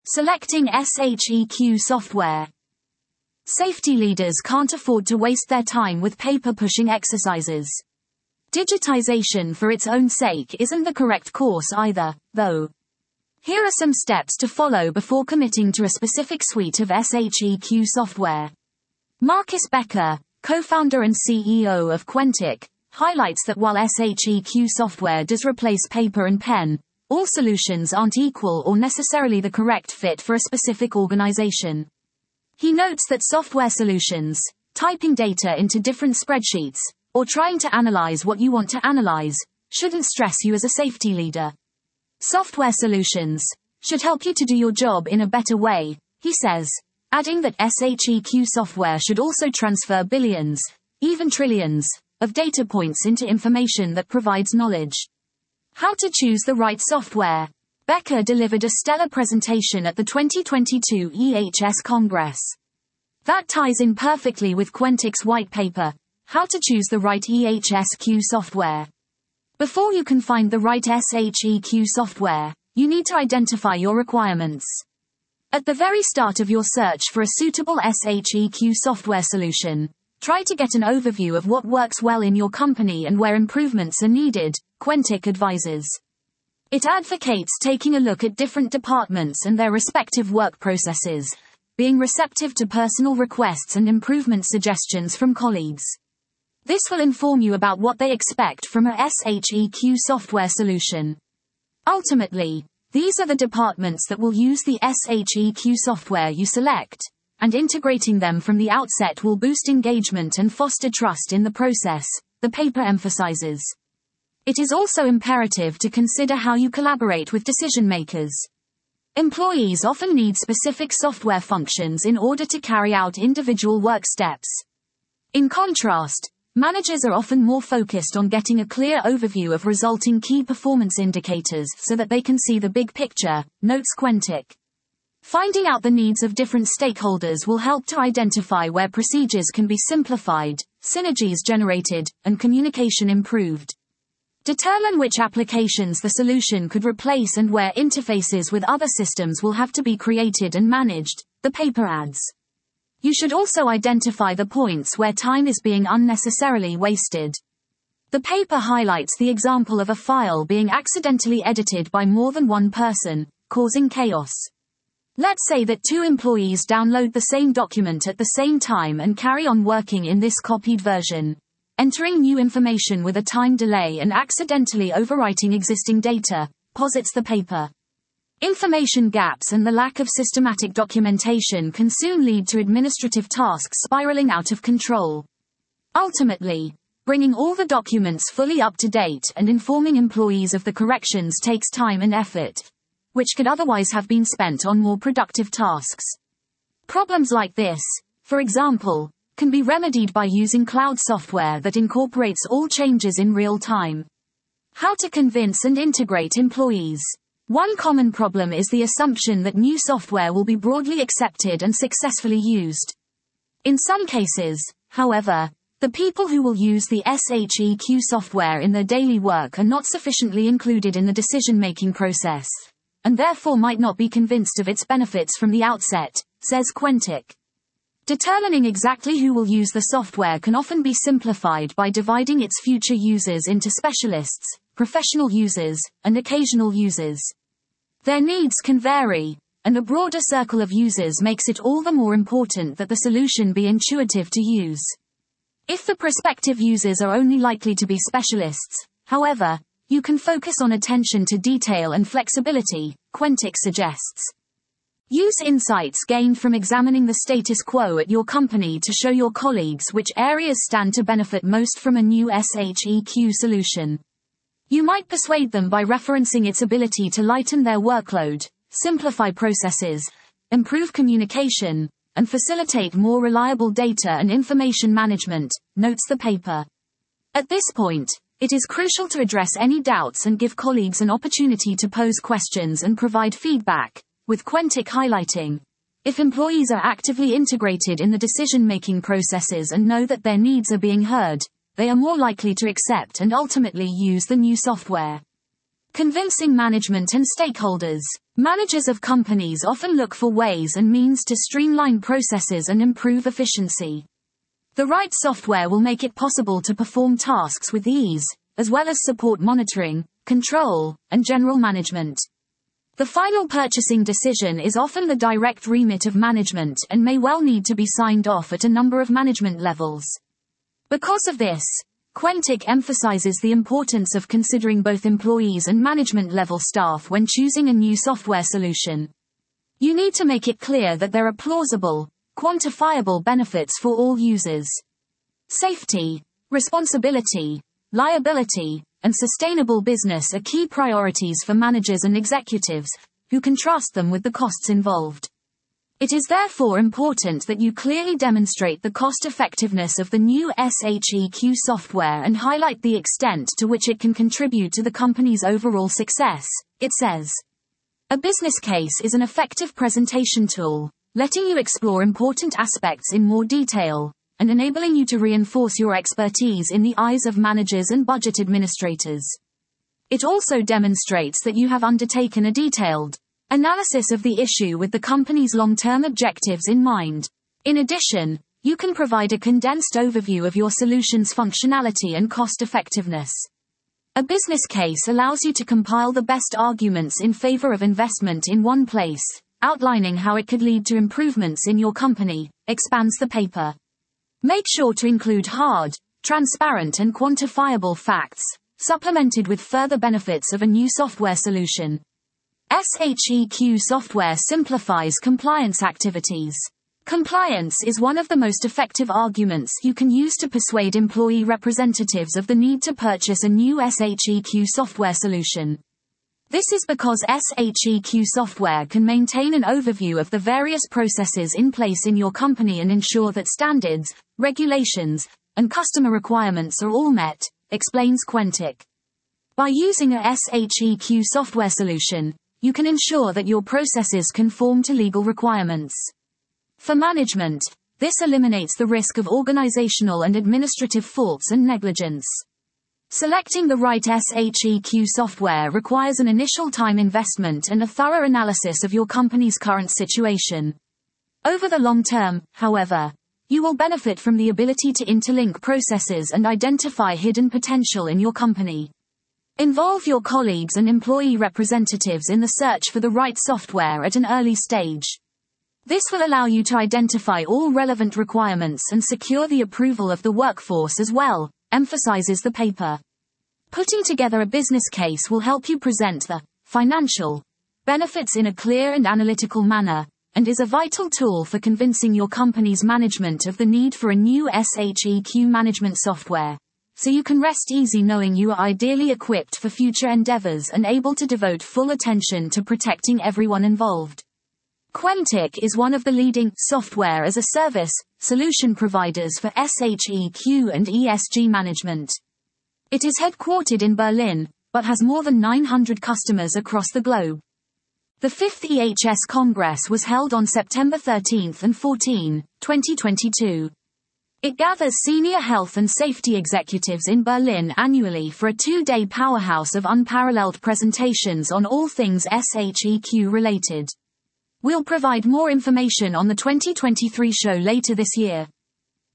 Selecting SHEQ software. Safety leaders can't afford to waste their time with paper-pushing exercises. Digitization for its own sake isn't the correct course either, though. Here are some steps to follow before committing to a specific suite of SHEQ software. Marcus Becker, co-founder and CEO of Quentic, highlights that while SHEQ software does replace paper and pen, all solutions aren't equal or necessarily the correct fit for a specific organization. He notes that software solutions, typing data into different spreadsheets, or trying to analyze what you want to analyze, shouldn't stress you as a safety leader. Software solutions should help you to do your job in a better way, he says, adding that SHEQ software should also transfer billions, even trillions, of data points into information that provides knowledge. How to choose the right software. Becker delivered a stellar presentation at the 2022 EHS Congress. That ties in perfectly with Quentic's white paper, How to Choose the Right EHSQ Software. Before you can find the right SHEQ software, you need to identify your requirements. At the very start of your search for a suitable SHEQ software solution, try to get an overview of what works well in your company and where improvements are needed, Quentic advises. It advocates taking a look at different departments and their respective work processes, being receptive to personal requests and improvement suggestions from colleagues. This will inform you about what they expect from a SHEQ software solution. Ultimately, these are the departments that will use the SHEQ software you select, and integrating them from the outset will boost engagement and foster trust in the process, the paper emphasizes. It is also imperative to consider how you collaborate with decision makers. Employees often need specific software functions in order to carry out individual work steps. In contrast, managers are often more focused on getting a clear overview of resulting key performance indicators so that they can see the big picture, notes Quentic. Finding out the needs of different stakeholders will help to identify where procedures can be simplified, synergies generated, and communication improved. Determine which applications the solution could replace and where interfaces with other systems will have to be created and managed, the paper adds. You should also identify the points where time is being unnecessarily wasted. The paper highlights the example of a file being accidentally edited by more than one person, causing chaos. Let's say that 2 employees download the same document at the same time and carry on working in this copied version, entering new information with a time delay and accidentally overwriting existing data, posits the paper. Information gaps and the lack of systematic documentation can soon lead to administrative tasks spiraling out of control. Ultimately, bringing all the documents fully up to date and informing employees of the corrections takes time and effort, which could otherwise have been spent on more productive tasks. Problems like this, for example, can be remedied by using cloud software that incorporates all changes in real time. How to convince and integrate employees. One common problem is the assumption that new software will be broadly accepted and successfully used. In some cases, however, the people who will use the SHEQ software in their daily work are not sufficiently included in the decision-making process, and therefore might not be convinced of its benefits from the outset, says Quentic. Determining exactly who will use the software can often be simplified by dividing its future users into specialists, professional users, and occasional users. Their needs can vary, and a broader circle of users makes it all the more important that the solution be intuitive to use. If the prospective users are only likely to be specialists, however, you can focus on attention to detail and flexibility, Quentic suggests. Use insights gained from examining the status quo at your company to show your colleagues which areas stand to benefit most from a new SHEQ solution. You might persuade them by referencing its ability to lighten their workload, simplify processes, improve communication, and facilitate more reliable data and information management, notes the paper. At this point, it is crucial to address any doubts and give colleagues an opportunity to pose questions and provide feedback, with Quentic highlighting, if employees are actively integrated in the decision-making processes and know that their needs are being heard, they are more likely to accept and ultimately use the new software. Convincing management and stakeholders. Managers of companies often look for ways and means to streamline processes and improve efficiency. The right software will make it possible to perform tasks with ease, as well as support monitoring, control, and general management. The final purchasing decision is often the direct remit of management and may well need to be signed off at a number of management levels. Because of this, Quentic emphasizes the importance of considering both employees and management-level staff when choosing a new software solution. You need to make it clear that there are plausible, quantifiable benefits for all users. Safety, responsibility, liability, and sustainable business are key priorities for managers and executives, who contrast them with the costs involved. It is therefore important that you clearly demonstrate the cost-effectiveness of the new SHEQ software and highlight the extent to which it can contribute to the company's overall success, it says. A business case is an effective presentation tool, letting you explore important aspects in more detail, and enabling you to reinforce your expertise in the eyes of managers and budget administrators. It also demonstrates that you have undertaken a detailed analysis of the issue with the company's long-term objectives in mind. In addition, you can provide a condensed overview of your solution's functionality and cost-effectiveness. A business case allows you to compile the best arguments in favor of investment in one place, outlining how it could lead to improvements in your company, expands the paper. Make sure to include hard, transparent and quantifiable facts, supplemented with further benefits of a new software solution. SHEQ software simplifies compliance activities. Compliance is one of the most effective arguments you can use to persuade employee representatives of the need to purchase a new SHEQ software solution. This is because SHEQ software can maintain an overview of the various processes in place in your company and ensure that standards, regulations, and customer requirements are all met, explains Quentic. By using a SHEQ software solution, you can ensure that your processes conform to legal requirements. For management, this eliminates the risk of organizational and administrative faults and negligence. Selecting the right SHEQ software requires an initial time investment and a thorough analysis of your company's current situation. Over the long term, however, you will benefit from the ability to interlink processes and identify hidden potential in your company. Involve your colleagues and employee representatives in the search for the right software at an early stage. This will allow you to identify all relevant requirements and secure the approval of the workforce as well, emphasizes the paper. Putting together a business case will help you present the financial benefits in a clear and analytical manner, and is a vital tool for convincing your company's management of the need for a new SHEQ management software. So you can rest easy knowing you are ideally equipped for future endeavors and able to devote full attention to protecting everyone involved. Quentic is one of the leading software as a service solution providers for SHEQ and ESG management. It is headquartered in Berlin, but has more than 900 customers across the globe. The 5th EHS Congress was held on September 13 and 14, 2022. It gathers senior health and safety executives in Berlin annually for a 2-day powerhouse of unparalleled presentations on all things SHEQ related. We'll provide more information on the 2023 show later this year.